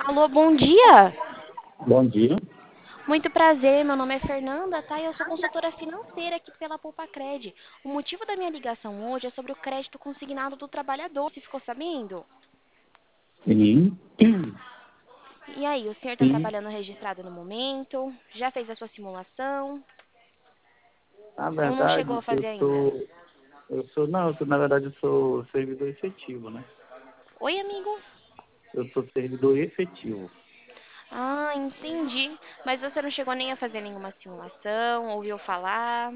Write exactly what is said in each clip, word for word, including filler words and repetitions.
Alô, bom dia. Bom dia. Muito prazer, meu nome é Fernanda, tá? E eu sou consultora financeira aqui pela Poupacred. O motivo da minha ligação hoje é sobre o crédito consignado do trabalhador. Você ficou sabendo? Sim, E aí, o senhor está sim. trabalhando registrado no momento? Já fez a sua simulação? Na Ou não chegou verdade, a eu fazer ainda? sou, eu sou, não, eu sou, na verdade, eu sou servidor efetivo, né? Oi, amigo. Eu sou servidor efetivo. Ah, entendi. Mas você não chegou nem a fazer nenhuma simulação, ouviu falar?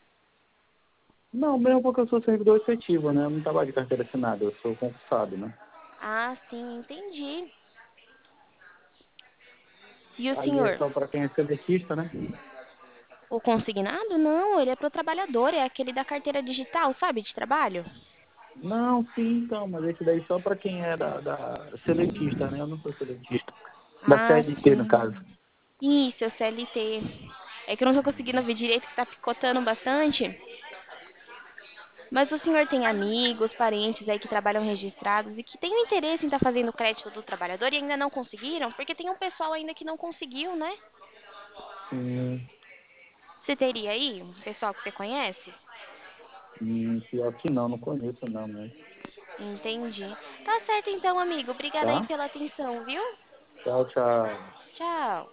Não, mesmo porque eu sou servidor efetivo, né? Eu não trabalho de carteira assinada, eu sou concursado, né? Ah, sim, entendi. E o Aí é senhor? só para quem é seletista, né? O consignado? Não, ele é para o trabalhador, é aquele da carteira digital, sabe, de trabalho? Não, sim, então, mas esse daí só para quem é da, da seletista, né? Eu não sou seletista. Da Ah, C L T, no caso. sim. Isso, é o C L T. É que eu não tô conseguindo ver direito, que tá picotando bastante. Mas o senhor tem amigos, parentes aí que trabalham registrados e que têm o interesse em estar fazendo o crédito do trabalhador e ainda não conseguiram? Porque tem um pessoal ainda que não conseguiu, né? Hum, Você teria aí um pessoal que você conhece? hum, pior que não, não conheço não, né? Entendi. Tá certo então, amigo. Obrigada aí Tá? pela atenção, viu? Tchau, tchau. Tchau.